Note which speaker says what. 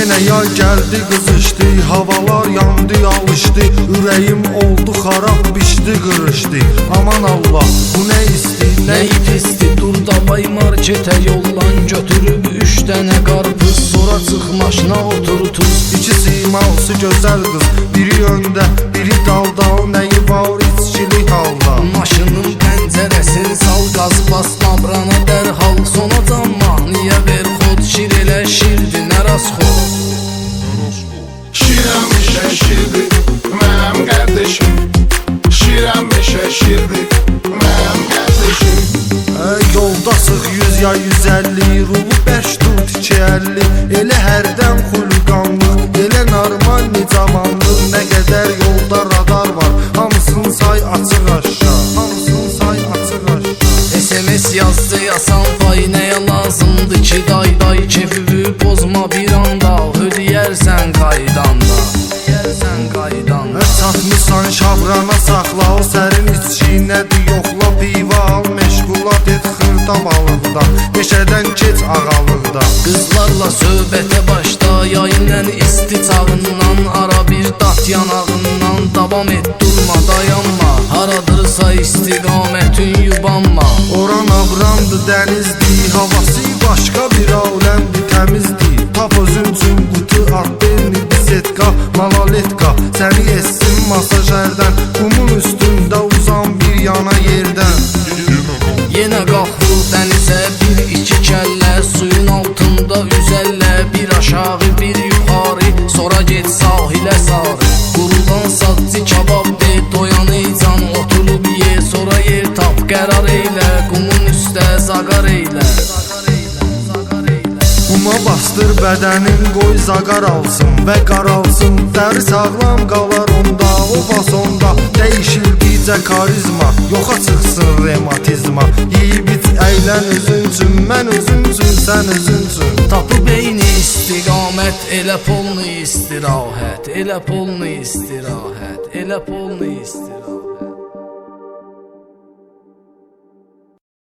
Speaker 1: Yenə yay gəldi, qızışdı, havalar yandı, alışdı. Ürəyim oldu xarab, biçdi, qırışdı. Aman Allah, bu nə isti, nə
Speaker 2: pisdi. Dur davay marketə yollan, götürüb 3 dənə qarpız. Sonra çıx maşına otur tuz.
Speaker 1: İki siması gözəl qız, biri öndə, biri dalda. Nəyi var içkili halda.
Speaker 2: Maşının pəncərəsini sal, qaz bas, nabrana dərhal. Sonacan mahnıya ver xod, şir elə şirdi, nəras xod.
Speaker 3: Şirəm şəşirdi, mənim qardeşim. Şirəm şəşirdi, mənim qardeşim.
Speaker 1: Yoldasıq 100 ya 150, rulu 5 tut 250. Elə hərdən xulqanlıq, elə normal nicamanlıq. Nə qədər yolda radar var, hamısını say açıq aşağı, hamısını say açıq aşağı.
Speaker 2: SMS yazdı yasan fay, nəyə lazımdır ki day kefivi pozma bir anda. Ödəyərsən qaydanda, ödəyərsən qaydanda.
Speaker 1: Çatmışsan şabrana saxla, o sərin içki nədir yoxla. Piva al, məşğulat et xırda balıqda, meşədən keç ağalıqda.
Speaker 2: Qızlarla söhbətə başda, yayınən isti çağından. Ara bir dat yanağından, davam et durma dayanma. Haradırsa istiqamətin yubanma.
Speaker 1: Oran abramdır, dənizdir, havası başqa bir aləmdir, təmizdir. Tap özün üçün qutu at, belini bisetka, malaletka. Səni essin masajərdən, qumun üstündə uzan bir yana yerdən.
Speaker 2: Yenə qalxır dənizə bir iki kəllə, suyun altında üzəllə. Bir aşağı bir yuxarı, sonra get sahilə sarı. Qurulan sadzi kabab de, doyanı can oturub ye. Sonra yer tap, qərar eylə, qumun üstə zaqar eylə.
Speaker 1: Quma bastır bədənin, qoy zaqar alsın və qaralsın. Dəri sağlam qalar onda, o fasonda dəyişildikcə karizma. Yoxa çıxsın rematizma. Yeyib iç, əylən özün üçün, mən özüm üçün, sən özün üçün.
Speaker 2: Tapıb eyni istiqamət, elə polnu istirahət, elə polnu istirahət, elə polnu istirahət.